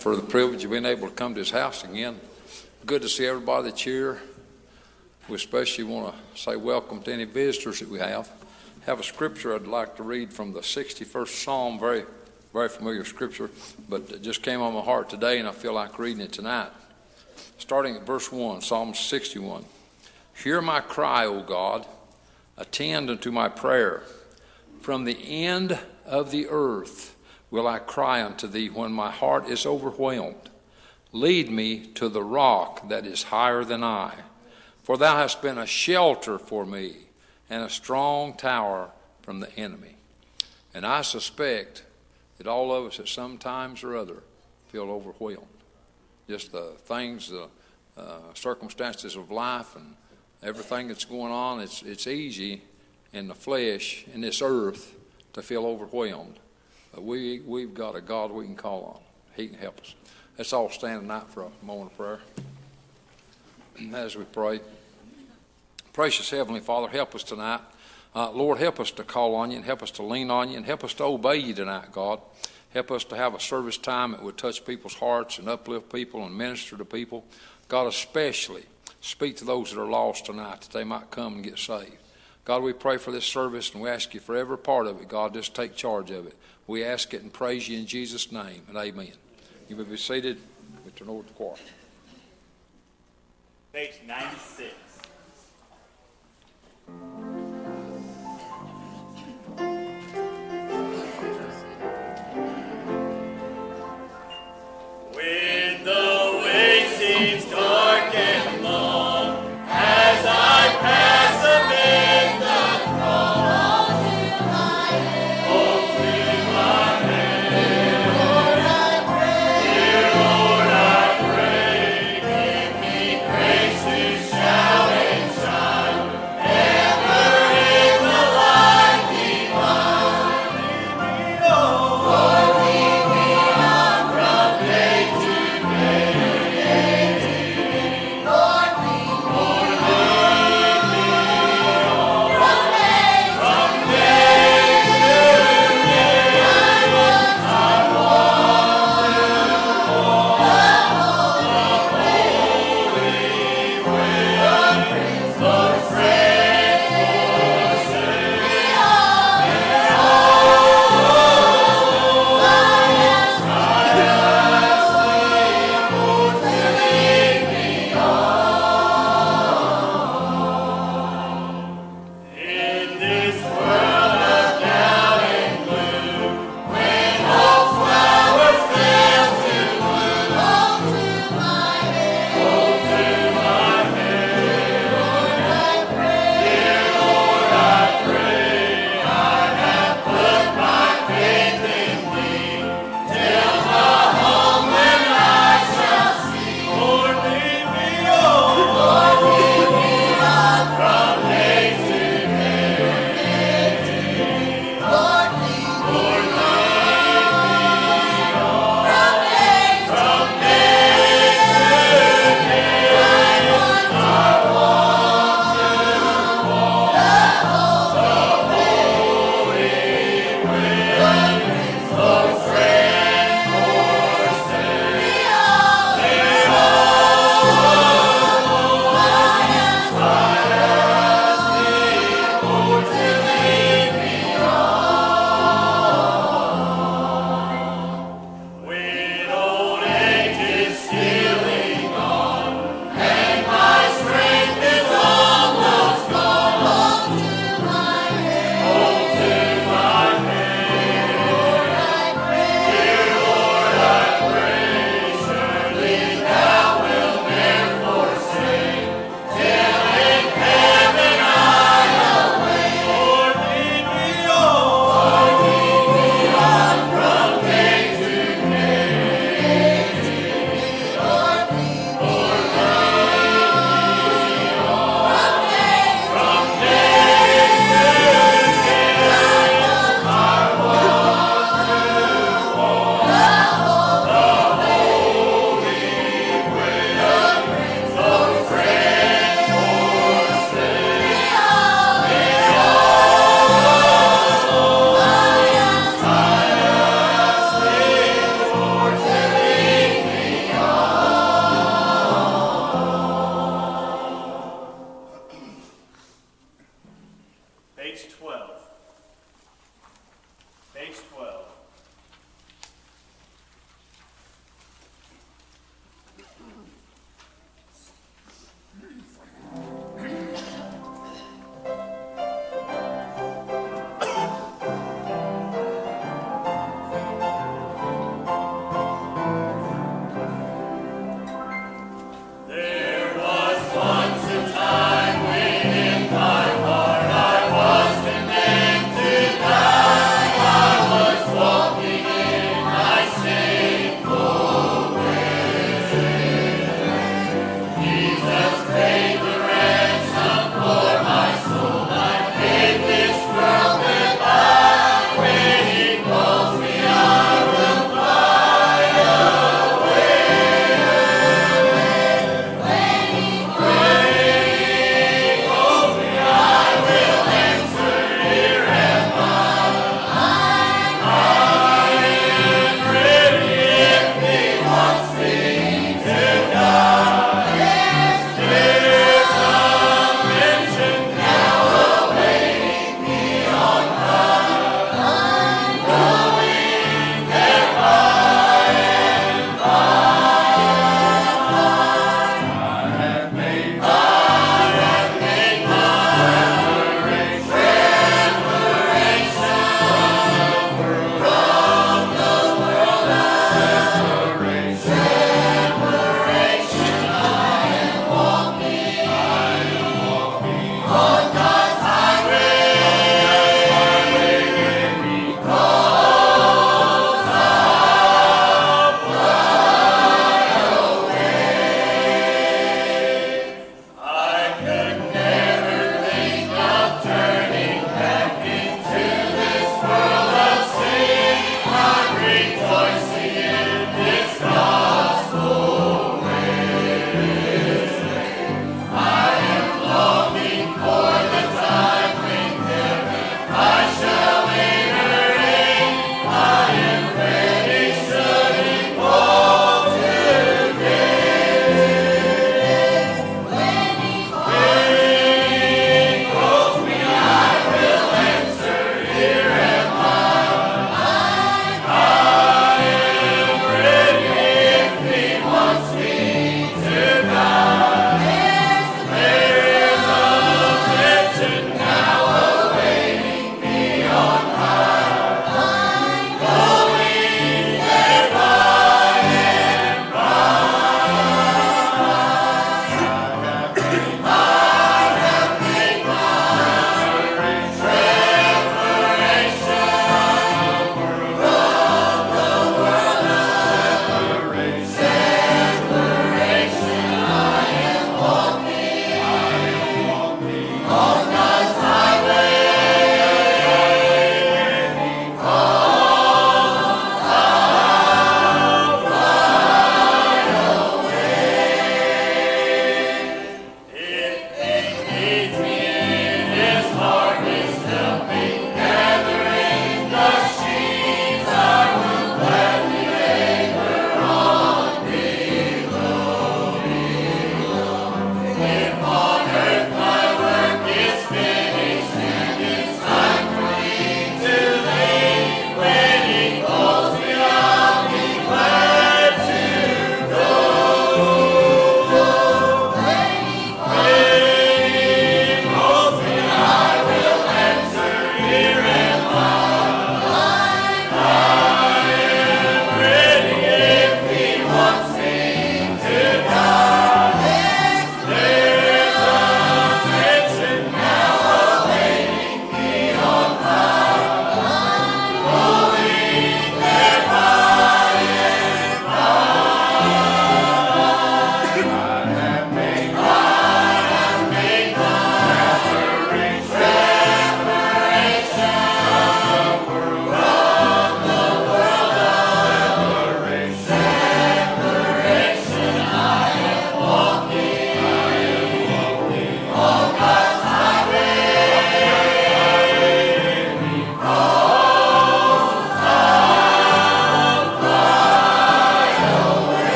for the privilege of being able to come to his house again. Good to see everybody that's here. We especially want to say welcome to any visitors that we have. I have a scripture I'd like to read from the 61st Psalm, very, very familiar scripture, but it just came on my heart today and I feel like reading it tonight. Starting at verse 1, Psalm 61. Hear my cry, O God, attend unto my prayer. From the end of the earth will I cry unto thee when my heart is overwhelmed. Lead me to the rock that is higher than I, for thou hast been a shelter for me and a strong tower from the enemy. And I suspect that all of us at some times or other feel overwhelmed. Just the things, the circumstances of life and everything that's going on, it's easy in the flesh, in this earth, to feel overwhelmed. But we've got a God we can call on. He can help us. Let's all stand tonight for a moment of prayer. As we pray. Precious Heavenly Father, help us tonight. Lord, help us to call on you and help us to lean on you and help us to obey you tonight, God. Help us to have a service time that would touch people's hearts and uplift people and minister to people. God, especially speak to those that are lost tonight that they might come and get saved. God, we pray for this service and we ask you for every part of it. God, just take charge of it. We ask it and praise you in Jesus' name, and amen. You may be seated. We turn over to the choir. Page 96. When the way seems dark and long, as I pass amid the throng, hold to my hand. Dear Lord, I pray, give me grace to shout and shine, ever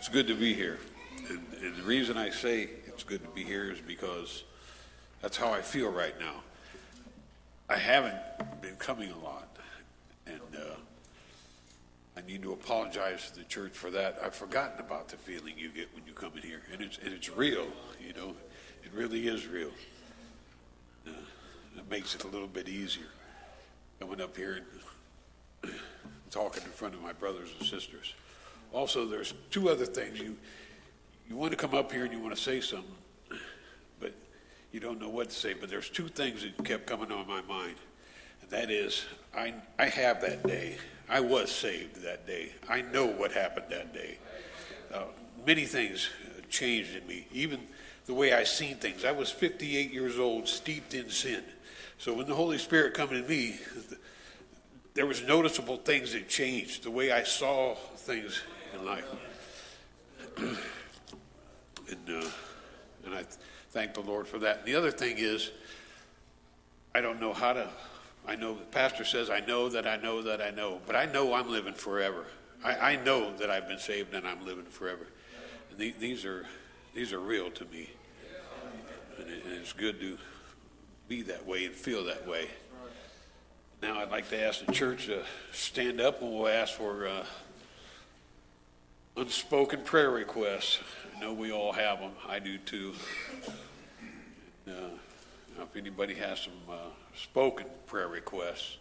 It's good to be here. And the reason I say it's good to be here is because that's how I feel right now. I haven't been coming a lot, and I need to apologize to the church for that. I've forgotten about the feeling you get when you come in here, and it's real, you know. It really is real. It makes it a little bit easier coming up here and talking in front of my brothers and sisters. Also, there's two other things. You want to come up here and you want to say something, but you don't know what to say. But there's two things that kept coming on my mind, and that is, I have that day. I was saved that day. I know what happened that day. Many things changed in me, even the way I seen things. I was 58 years old, steeped in sin. So when the Holy Spirit come in me, there was noticeable things that changed, the way I saw things in life. And I thank the Lord for that. And the other thing is, I don't know how to, I know the pastor says, I know that I know that I know, but I know I'm living forever. I know that I've been saved and I'm living forever. And these are real to me. And it's good to be that way and feel that way. Now I'd like to ask the church to stand up, and we'll ask for unspoken prayer requests. I know we all have them. I do too. If anybody has some spoken prayer requests,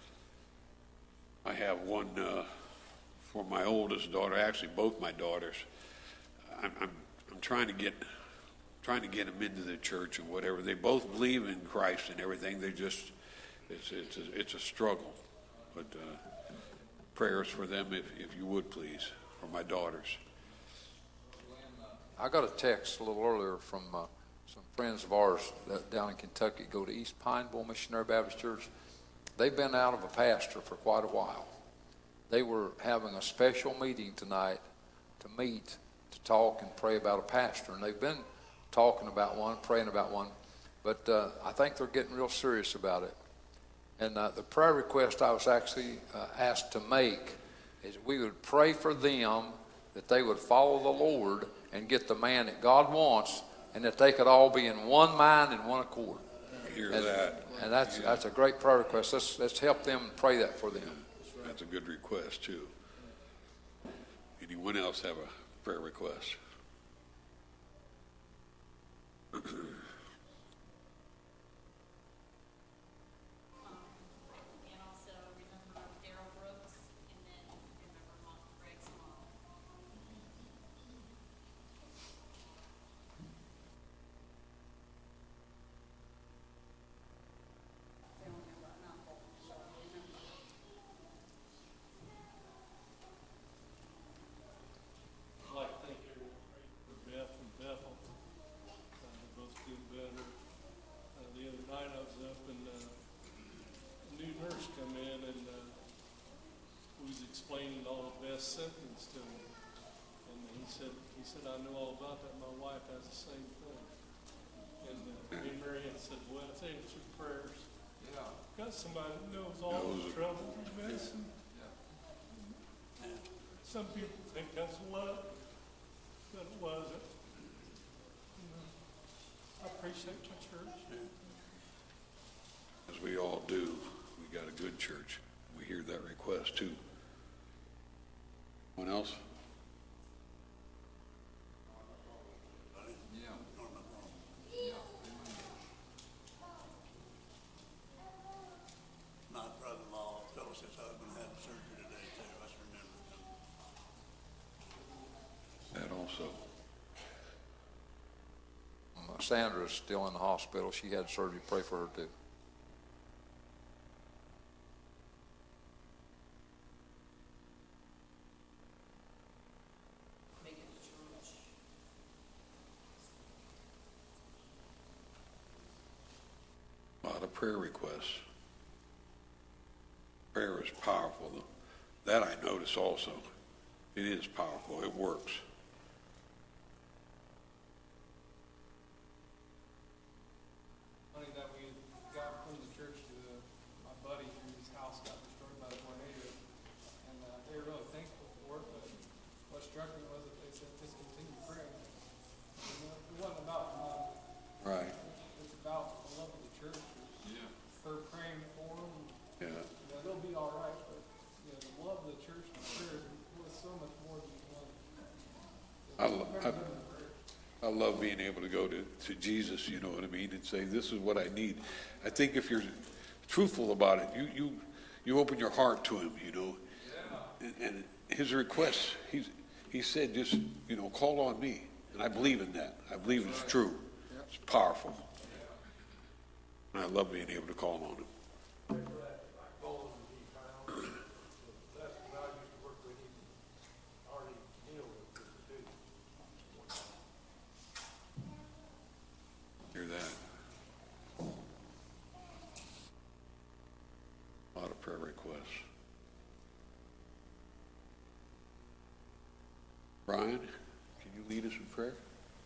I have one for my oldest daughter. Actually, both my daughters. I'm trying to get them into the church and whatever. They both believe in Christ and everything. They just it's a struggle. But prayers for them, if you would please, for my daughters. I got a text a little earlier from some friends of ours that down in Kentucky go to East Pineville Missionary Baptist Church. They've been out of a pastor for quite a while. They were having a special meeting tonight to meet, to talk and pray about a pastor. And they've been talking about one, praying about one, but I think they're getting real serious about it. And the prayer request I was actually asked to make is we would pray for them that they would follow the Lord and get the man that God wants, and that they could all be in one mind and one accord. Hear that. And that's a great prayer request. Let's help them and pray that for them. That's a good request too. Anyone else have a prayer request? And also remember Daryl Brooks, and then remember Greg's mom. Family member and uncle, so remember. I'd like to thank everyone for Beth and Bethel. They're both doing better. The other night I was up and a new nurse come in and was explaining all the Beth's symptoms to me. And he said, I know all about that. My wife has the same thing. And me and Marianne said, well, it's answered prayers. Yeah. Got somebody that knows all the trouble with medicine. Some people think that's luck, but it wasn't. I appreciate my church. As we all do, we got a good church. We hear that request too. Anyone else? My brother-in-law, Phyllis's husband, had surgery today too. I just remember That also. Sandra's still in the hospital. She had surgery. Pray for her too. Make it to church. A lot of prayer requests. Prayer is powerful. That I notice also. It is powerful. It works. Money that we got from the church to my buddy whose house got destroyed by the tornado, and they were really thankful for it. But what struck me was that they said this I love being able to go to Jesus, you know what I mean, and say, this is what I need. I think if you're truthful about it, you open your heart to him, you know. And his request, he said, just, you know, call on me. And I believe in that. I believe it's true. It's powerful. And I love being able to call on him. Hear that. A lot of prayer requests. Brian, can you lead us in prayer?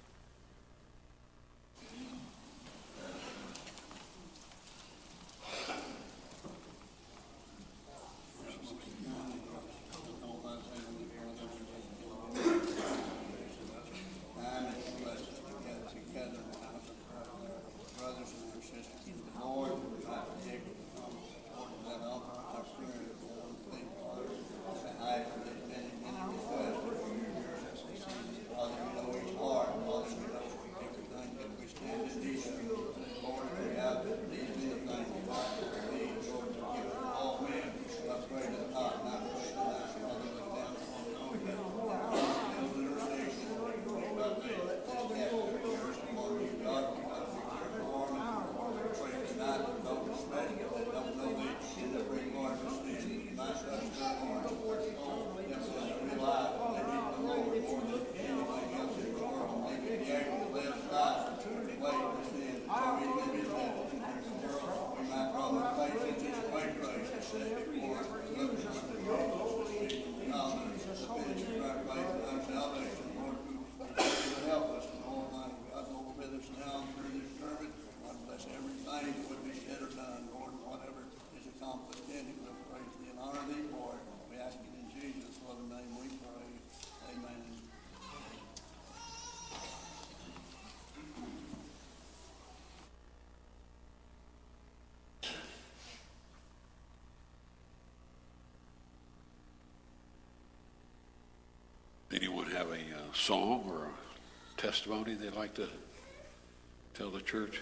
Anyone have a song or a testimony they'd like to tell the church?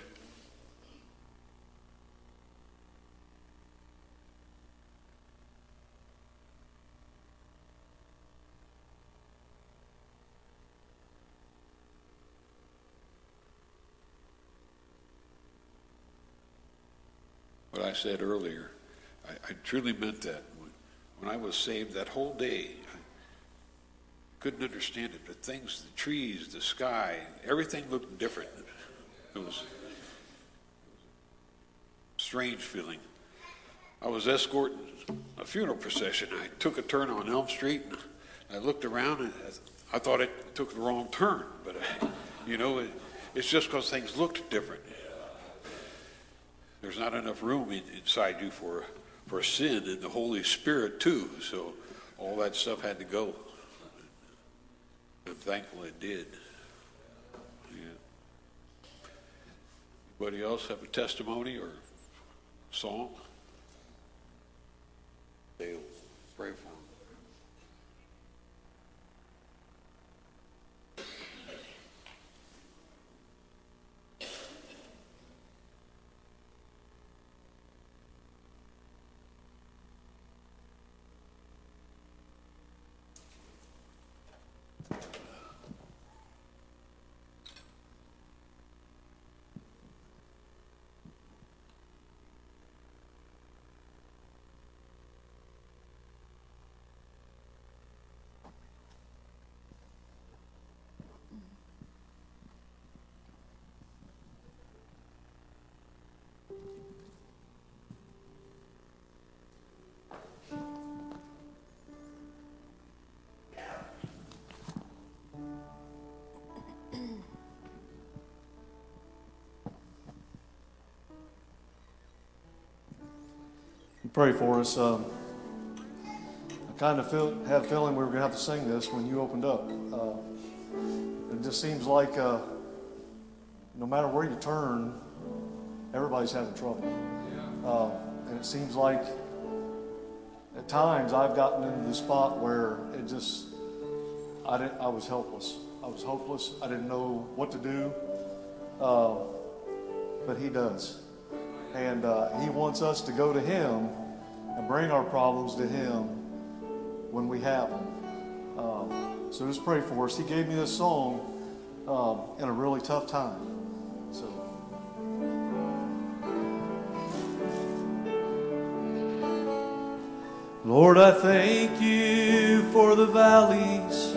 What I said earlier, I truly meant that. When I was saved that whole day, couldn't understand it. The things, the trees, the sky, everything looked different. It was a strange feeling. I was escorting a funeral procession. I took a turn on Elm Street, and I looked around, and I thought it took the wrong turn. But, you know, it's just because things looked different. There's not enough room inside you for sin and the Holy Spirit, too. So all that stuff had to go. I'm thankful it did. Yeah. Anybody else have a testimony or song? They'll pray for them. Pray for us. I kind of had a feeling we were going to have to sing this when you opened up. It just seems like no matter where you turn, everybody's having trouble. And it seems like at times I've gotten into the spot where it just, I was helpless. I was hopeless. I didn't know what to do. But He does. And He wants us to go to Him and bring our problems to Him when we have them. So just pray for us. He gave me this song in a really tough time. So. Lord, I thank You for the valleys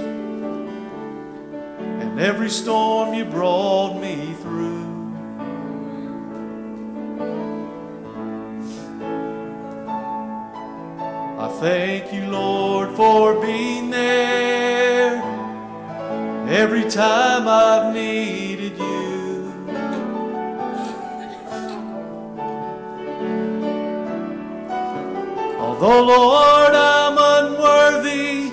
and every storm You brought me through. I thank You, Lord, for being there every time I've needed You. Although, Lord, I'm unworthy,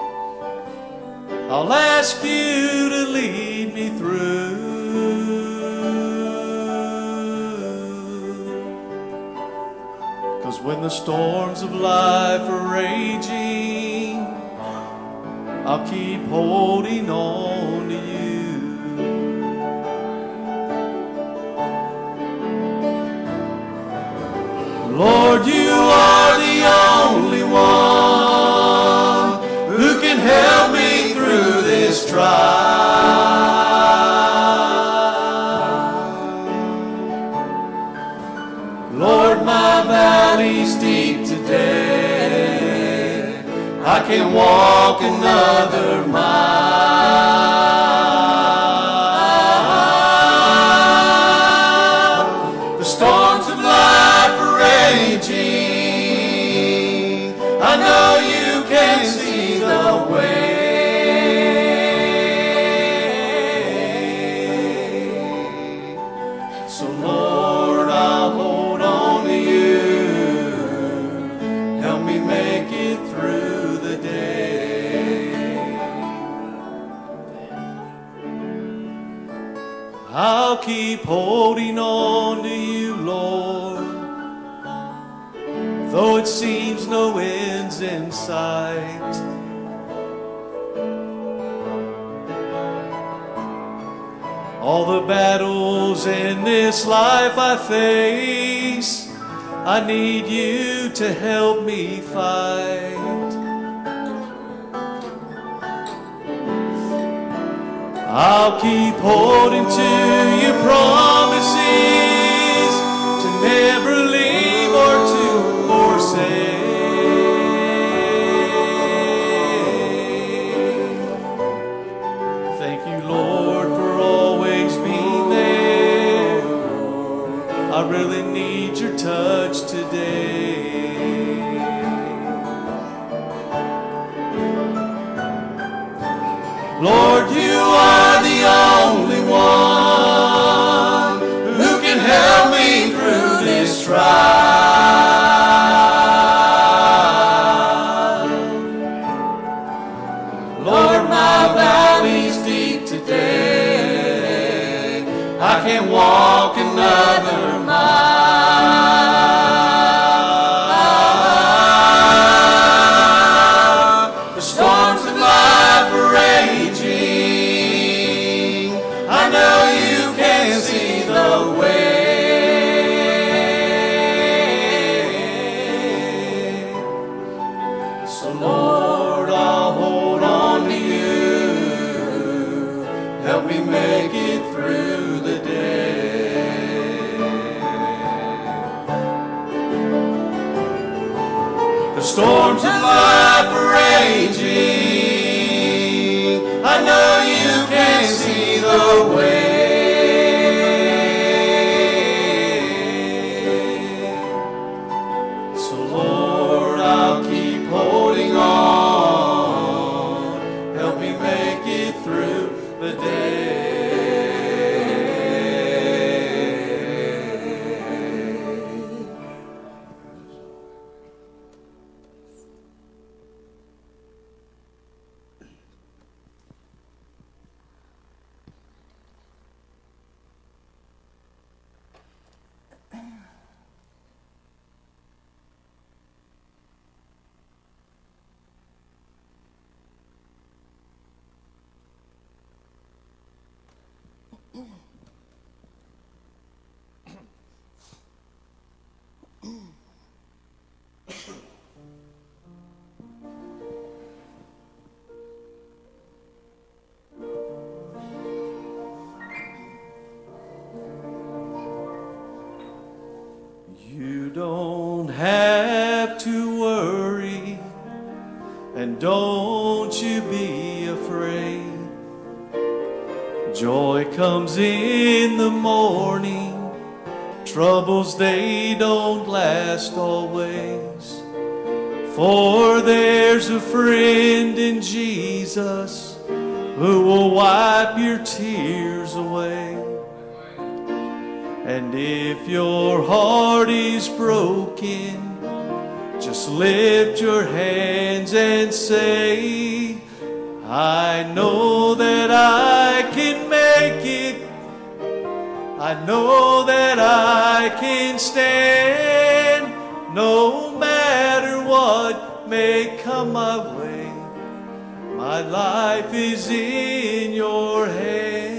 I'll ask You to lead me through. 'Cause when the storms of life are raging, I'll keep holding on to You. Lord, You are the only one who can help me through this trial. Lord, my valley's deep today. I can walk another mile. The storms of life are raging. I know You can see the way. So Lord, I'll hold on to You. Help me make it through the day. I'll keep holding on to You, Lord, though it seems no end's in sight. All the battles in this life I face, I need You to help me fight. I'll keep holding to Your promises to never leave or to forsake. Thank You, Lord, for always being there. I really need Your touch today. Lord, You are the only one who can help me through this trial. Lord, my valley's deep today. I can't walk another mile. The storms of life are raging. I know You can see the way. So Lord, I'll hold on to You. Help me make it through the day. The storms of life are raging. I know You can see the way. So Lord, I'll keep holding on. Help me make it through the day. You don't have to worry, and don't you be afraid. Joy comes in the morning, troubles they don't last always. For there's a friend in Jesus who will wipe your tears away. And if your heart is broken, just lift your hands and say, I know that I can make it. I know that I can stand, no matter what may come my way. My life is in your hands.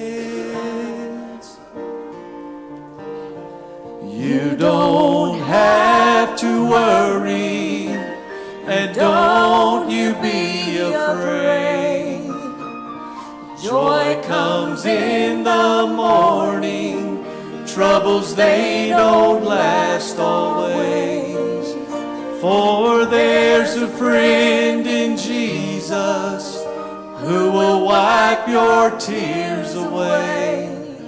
You don't have to worry, and don't you be afraid. Joy comes in the morning, troubles they don't last always. For there's a friend in Jesus who will wipe your tears away.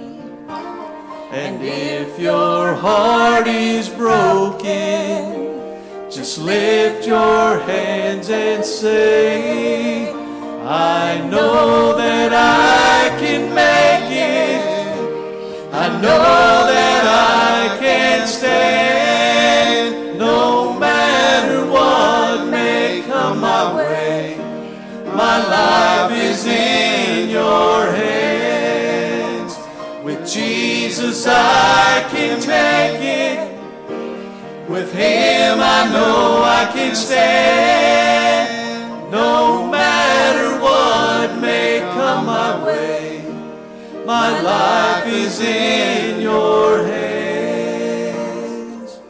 And if your heart is broken, just lift your hands and say, I know that I can make it. I know that I can stand, no matter what may come my way. My life is in your hands. With Jesus I can take it. With Him I know I can stand. No matter what may come my way, my life is in your hands.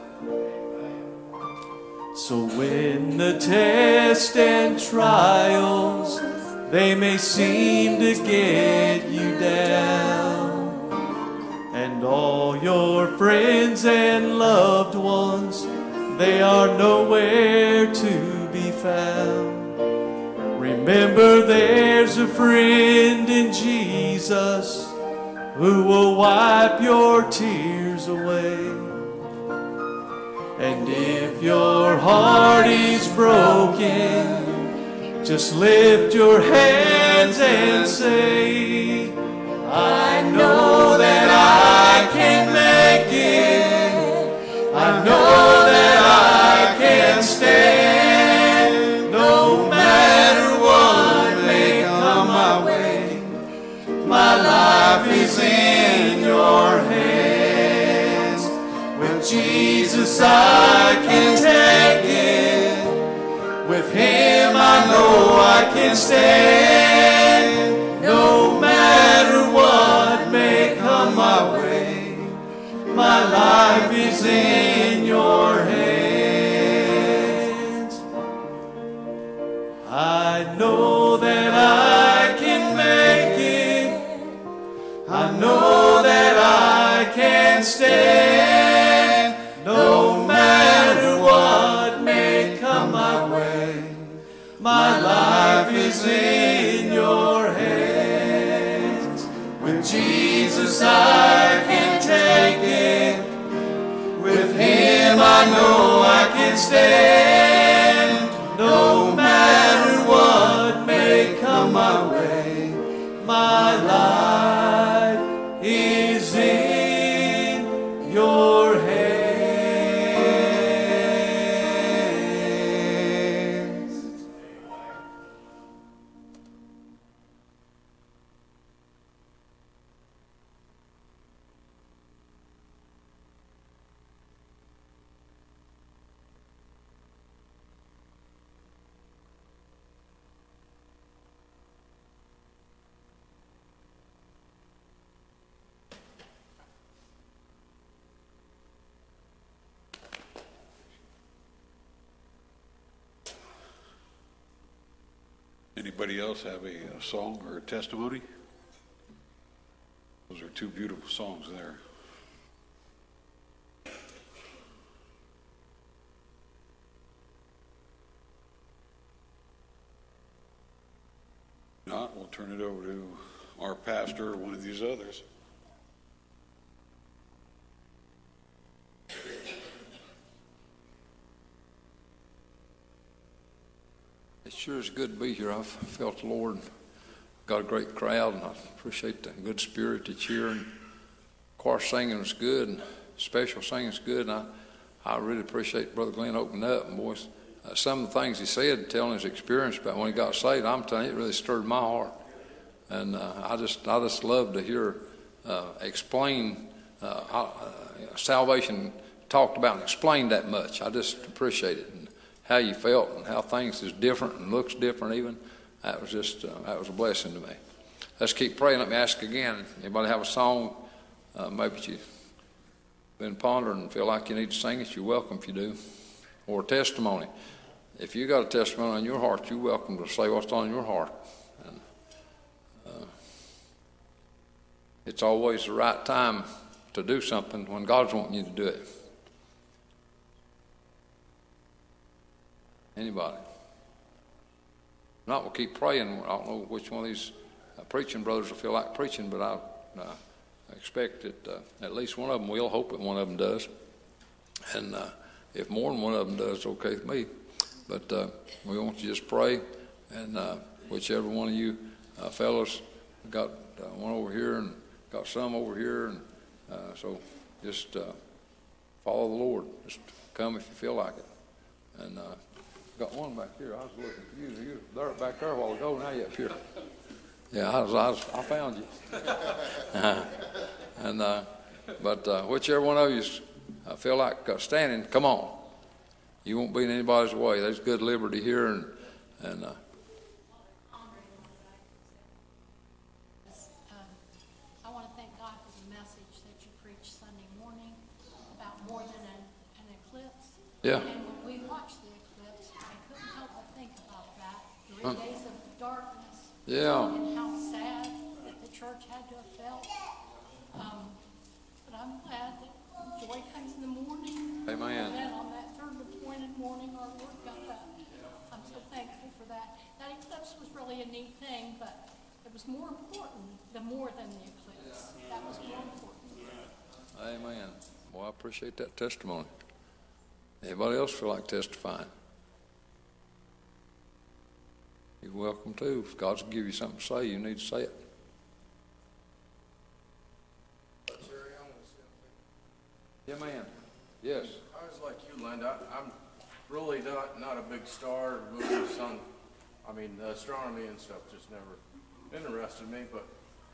So when the tests and trials, they may seem to get you down, and all your friends and loved ones, they are nowhere to be found. Remember there's a friend in Jesus who will wipe your tears away. And if your heart is broken, just lift your hands and say, I know that I can make it. I know that I can stand, no matter what may come my way. My life is in your hands. With Jesus I can take it. With Him I know I can stand, no matter what may come my way. My life is in your hands. I know that I can make it. I know that I can stand, no matter what may come my way. My life is in your hands. With Jesus I can take it. With Him I know I can stand, no matter what may come my way. My life is in your hands. Anybody else have a song or a testimony? Those are two beautiful songs there. If not, we'll turn it over to our pastor or one of these others. It sure is good to be here. I've felt the Lord, got a great crowd, and I appreciate the good spirit, the cheer, and choir singing was good, and special singing is good, and I really appreciate Brother Glenn opening up. And boys, some of the things he said, telling his experience about when he got saved, I'm telling you, it really stirred my heart. And I just love to hear explain salvation talked about and explained that much. I just appreciate it, and how you felt and how things is different and looks different even. That was just that was a blessing to me. Let's keep praying. Let me ask again. Anybody have a song? Maybe you've been pondering and feel like you need to sing it. You're welcome if you do. Or a testimony. If you got a testimony on your heart, you're welcome to say what's on your heart. And it's always the right time to do something when God's wanting you to do it. Anybody? If not, we'll keep praying. I don't know which one of these preaching brothers will feel like preaching, but I expect that at least one of them will. Hope that one of them does. And if more than one of them does, okay with me. But we want you to just pray, and whichever one of you fellows got one over here and got some over here, and so just follow the Lord. Just come if you feel like it. And got one back here. I was looking for you. You were there back there a while ago. Now you're up here. Yeah, I found you. But whichever one of you feel like standing, come on. You won't be in anybody's way. There's good liberty here, and I want to thank God for the message that you preached Sunday morning about more than an eclipse. Yeah. And when we watched the eclipse, I couldn't help but think about that. 3 days of darkness. Yeah. And how sad that the church had to have felt. But I'm glad that joy comes in the morning. Amen. And then on that third appointed morning, our Lord got up. I'm so thankful for that. That eclipse was really a neat thing, but it was more important, more than the eclipse. That was more important. Amen. Well, I appreciate that testimony. Anybody else feel like testifying? You're welcome to. If God's give you something to say, you need to say it. Yeah, man. Yes. I was like you, Linda. I'm really not a big star, moon, sun. I mean, astronomy and stuff just never interested me. But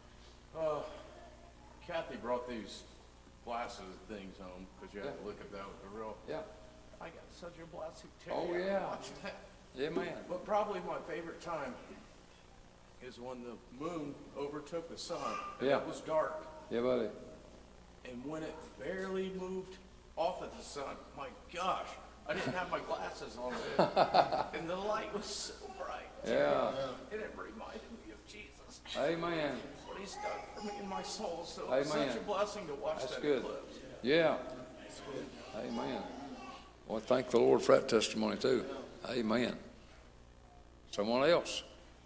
Kathy brought these glasses things home because you have to look at that with the real. Yeah. I got such a blessing too. Oh, yeah. Watching that. Yeah, man. But probably my favorite time is when the moon overtook the sun. And Yeah. It was dark. Yeah, buddy. And when it barely moved off of the sun, my gosh, I didn't have my glasses on then. And the light was so bright. Yeah. And it reminded me of Jesus. Amen. What he's done for me in my soul. So Amen. it's such a blessing to watch That's that good. eclipse. Yeah. Amen. Well, thank the Lord for that testimony too. Amen. Someone else.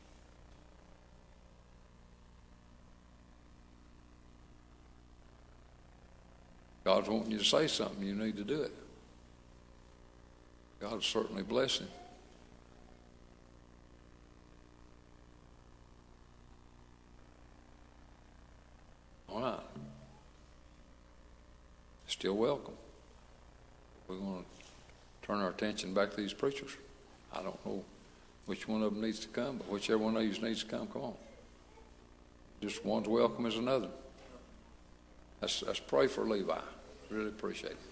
God's wanting you to say something. You need to do it. God's certainly blessing. All right. Still welcome. We're going to turn our attention back to these preachers. I don't know which one of them needs to come, but whichever one of you needs to come on. Just one's welcome as another. Let's pray for Levi. Really appreciate it.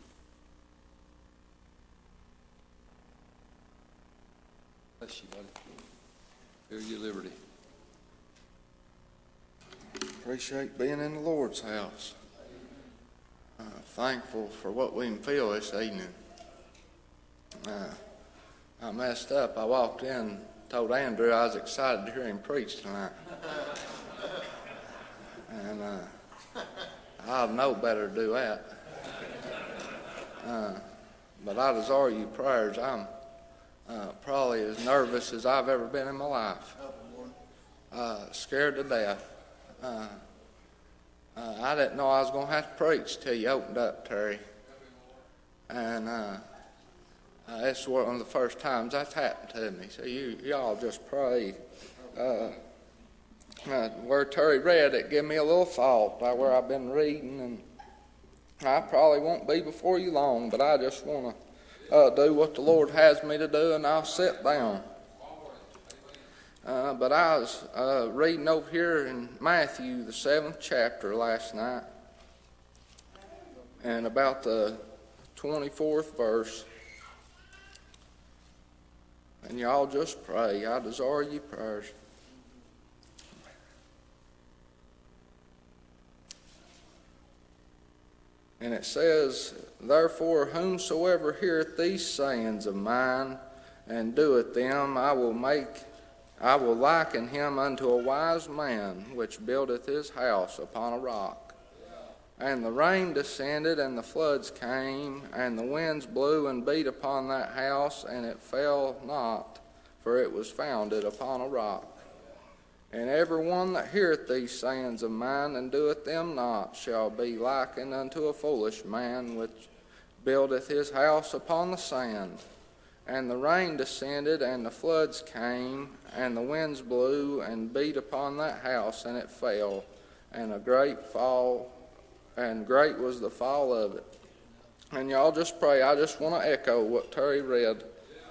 Bless you, buddy. Feel your liberty. Appreciate being in the Lord's house. Thankful for what we can feel this evening. I messed up. I walked in told Andrew I was excited to hear him preach tonight. And I'll know better to do that. But I desire you prayers. I'm probably as nervous as I've ever been in my life. Scared to death. I didn't know I was going to have to preach till you opened up, Terry. And it's one of the first times that's happened to me. So y'all just pray. Where Terry read, it gave me a little thought by where I've been reading, and I probably won't be before you long, but I just want to do what the Lord has me to do, and I'll sit down. But I was reading over here in Matthew, the 7th chapter last night, and about the 24th verse. And y'all just pray. I desire you prayers. And it says, Therefore, whomsoever heareth these sayings of mine, and doeth them, I will liken him unto a wise man, which buildeth his house upon a rock. And the rain descended, and the floods came, and the winds blew and beat upon that house, and it fell not, for it was founded upon a rock. And every one that heareth these sayings of mine, and doeth them not, shall be likened unto a foolish man, which buildeth his house upon the sand. And the rain descended, and the floods came, and the winds blew and beat upon that house, and it fell, and great was the fall of it. And y'all just pray. I just want to echo what Terry read.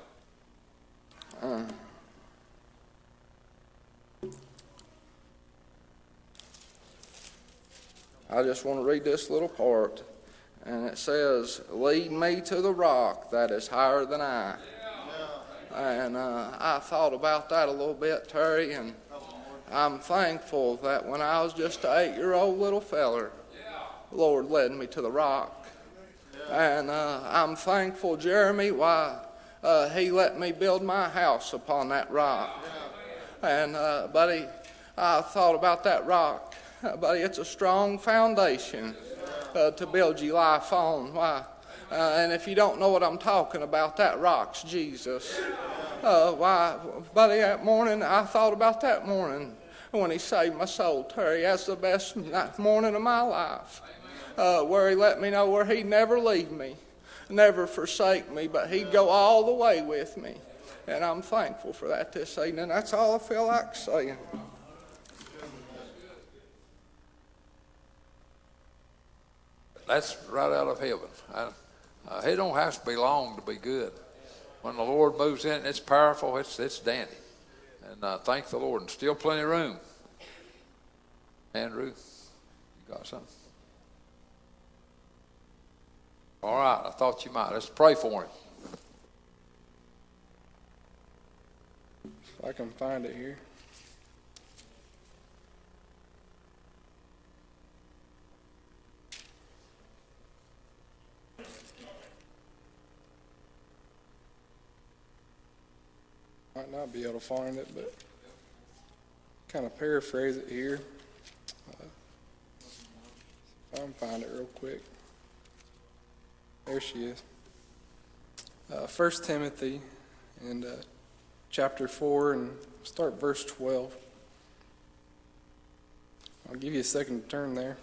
I just want to read this little part. And it says, Lead me to the rock that is higher than I. And I thought about that a little bit, Terry, and I'm thankful that when I was just an 8-year-old little feller, the Lord led me to the rock. And I'm thankful, Jeremy, why he let me build my house upon that rock. And, buddy, I thought about that rock. Buddy, it's a strong foundation to build your life on. Why? And if you don't know what I'm talking about, that rock's Jesus. Why, buddy, that morning, I thought about that morning when he saved my soul, Terry. That's the best morning of my life. Where he let me know where he'd never leave me, never forsake me, but he'd go all the way with me. And I'm thankful for that this evening. That's all I feel like saying. That's right out of heaven. It don't have to be long to be good. When the Lord moves in, it's powerful, it's dandy. And thank the Lord. And still plenty of room. Andrew, you got something? All right, I thought you might. Let's pray for him. If I can find it here. Might not be able to find it, but kind of paraphrase it here. If I can find it real quick. There she is. 1 Timothy and chapter 4 and start verse 12. I'll give you a second to turn there.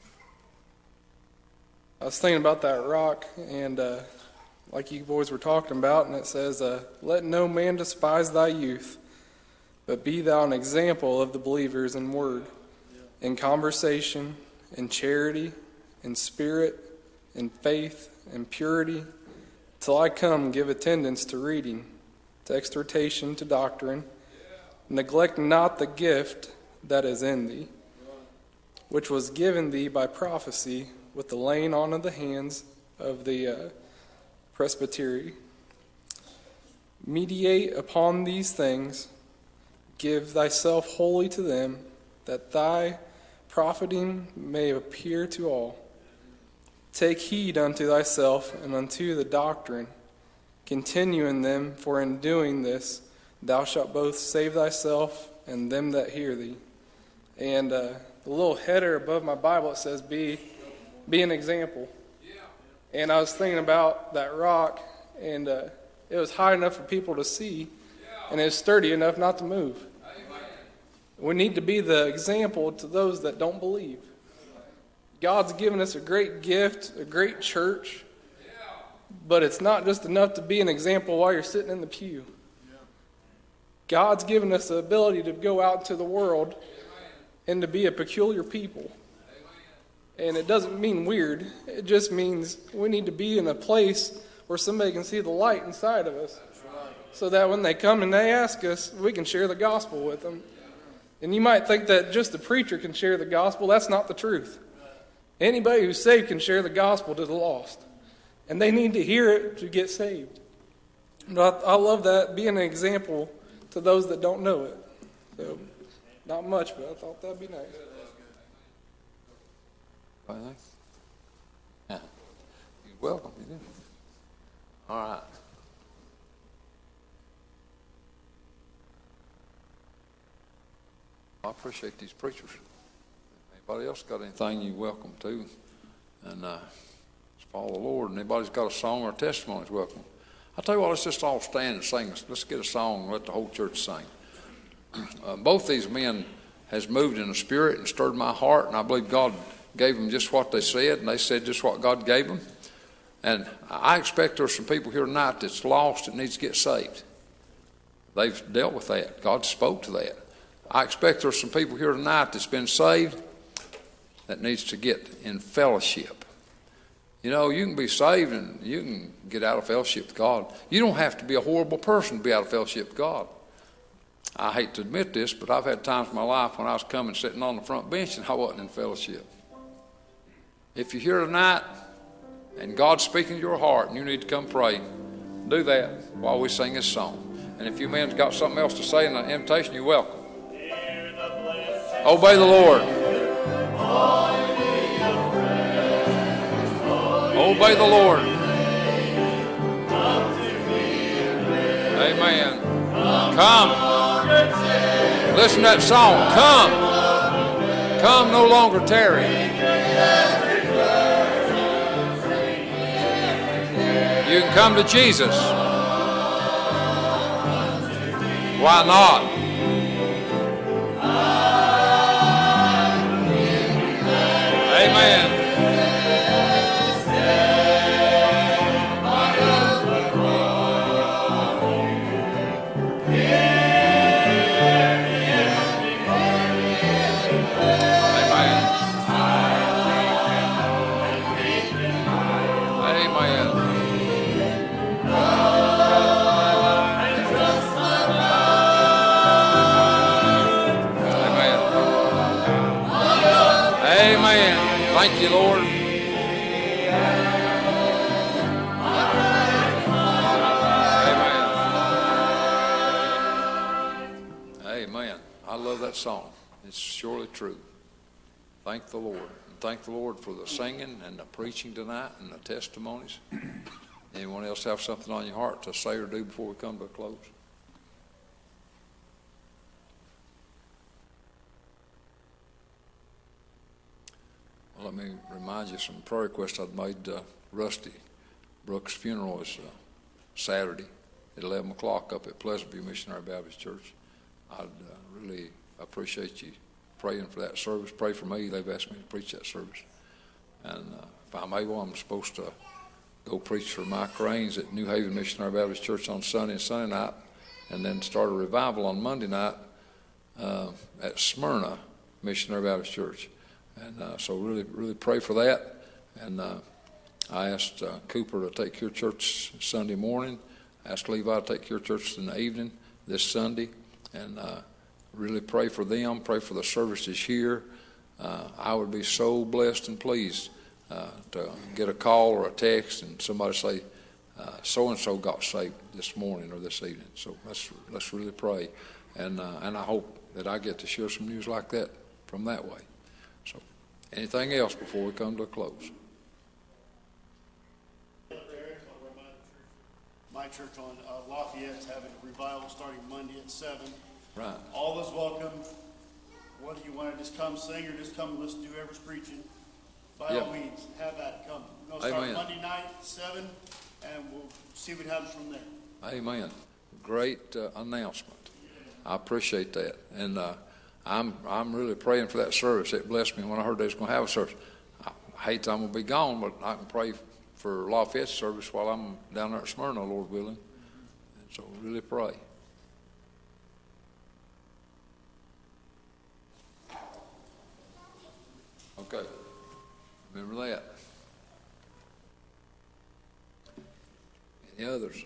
I was thinking about that rock, and like you boys were talking about, and it says, Let no man despise thy youth, but be thou an example of the believers in word, in conversation, in charity, in spirit, in faith, in purity, till I come give attendance to reading, to exhortation, to doctrine. Neglect not the gift that is in thee, which was given thee by prophecy with the laying on of the hands of the presbytery. Meditate upon these things, give thyself wholly to them, that thy profiting may appear to all. Take heed unto thyself and unto the doctrine. Continue in them, for in doing this thou shalt both save thyself and them that hear thee. And the little header above my Bible, it says, be an example. And I was thinking about that rock, and it was high enough for people to see, and it was sturdy enough not to move. We need to be the example to those that don't believe. God's given us a great gift, a great church, but it's not just enough to be an example while you're sitting in the pew. God's given us the ability to go out into the world and to be a peculiar people. And it doesn't mean weird. It just means we need to be in a place where somebody can see the light inside of us. So that when they come and they ask us, we can share the gospel with them. And you might think that just the preacher can share the gospel. That's not the truth. Anybody who's saved can share the gospel to the lost. And they need to hear it to get saved. But I love that, being an example to those that don't know it. So, not much, but I thought that'd be nice. Yeah. You're welcome. You did. All right. I appreciate these preachers. Anybody else got anything you're welcome to? And follow the Lord. And anybody's got a song or a testimony is welcome. I tell you what, let's just all stand and sing. Let's get a song and let the whole church sing. Both these men has moved in the spirit and stirred my heart, and I believe God gave them just what they said, and they said just what God gave them. And I expect there's some people here tonight that's lost that needs to get saved. They've dealt with that. God spoke to that. I expect there's some people here tonight that's been saved that needs to get in fellowship. You know, you can be saved and you can get out of fellowship with God. You don't have to be a horrible person to be out of fellowship with God. I hate to admit this, but I've had times in my life when I was coming sitting on the front bench and I wasn't in fellowship. If you're here tonight and God's speaking to your heart and you need to come pray, do that while we sing this song. And if you men's got something else to say in the invitation, you're welcome. Obey the Lord. Obey the Lord. Amen. Come. Listen to that song. Come. Come, no longer tarry. You can come to Jesus. Why not? Amen. Thank you, Lord. Amen. Amen. I love that song. It's surely true. Thank the Lord. And thank the Lord for the singing and the preaching tonight and the testimonies. Anyone else have something on your heart to say or do before we come to a close? Well, let me remind you some prayer requests I'd made. Rusty Brooks' funeral is Saturday at 11 o'clock up at Pleasant View Missionary Baptist Church. I'd really appreciate you praying for that service. Pray for me. They've asked me to preach that service. And if I'm able, I'm supposed to go preach for Mike Raines at New Haven Missionary Baptist Church on Sunday and Sunday night, and then start a revival on Monday night at Smyrna Missionary Baptist Church. And so really pray for that. And I asked Cooper to take your church Sunday morning. I asked Levi to take your church in the evening this Sunday. And really pray for them, pray for the services here. I would be so blessed and pleased to get a call or a text and somebody say, so-and-so got saved this morning or this evening. So let's really pray. And I hope that I get to share some news like that from that way. So anything else before we come to a close? Mike my church on Lafayette's having a revival starting Monday at 7. Right. All is welcome. Whether you want to just come sing or just come listen to whoever's preaching, by all means, have at it. Come. We're going to start Monday night at 7, and we'll see what happens from there. Amen. Great announcement. I appreciate that. And I'm really praying for that service. It blessed me when I heard they was going to have a service. I hate that I'm going to be gone, but I can pray for Lafayette's service while I'm down there at Smyrna, Lord willing. And so really pray. Okay. Remember that. Any others?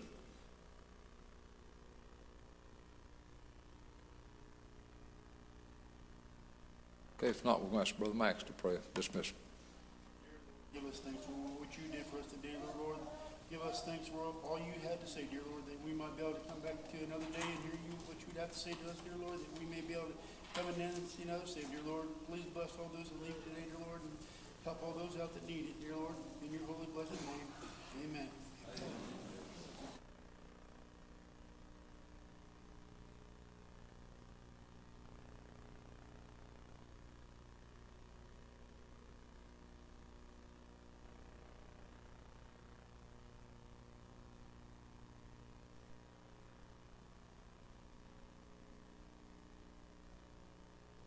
Okay, if not, we're going to ask Brother Max to pray. Dismiss. Give us thanks for what you did for us today, Lord. Give us thanks for all you had to say, dear Lord, that we might be able to come back to another day and hear you, what you would have to say to us, dear Lord, that we may be able to come in and see another Savior, Lord. Please bless all those that leave today, dear Lord, and help all those out that need it, dear Lord. In your holy, blessed name, amen.